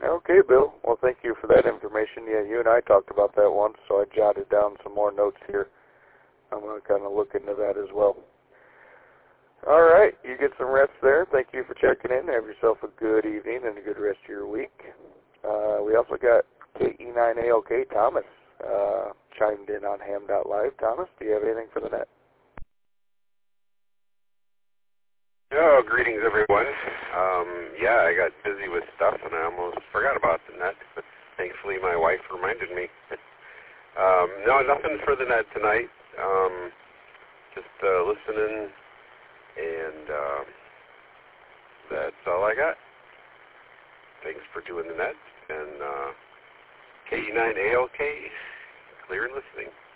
Okay, Bill. Well, thank you for that information. Yeah, you and I talked about that once, so I jotted down some more notes here. I'm going to kind of look into that as well. All right, you get some rest there. Thank you for checking in. Have yourself a good evening and a good rest of your week. We also got KE9ALK Thomas chimed in on ham.live. Thomas, do you have anything for the net? Oh, greetings, everyone. Yeah, I got busy with stuff, and I almost forgot about the net, but thankfully my wife reminded me. No, nothing for the net tonight. Just listening, and that's all I got. Thanks for doing the net, and KE9ALK, clear and listening.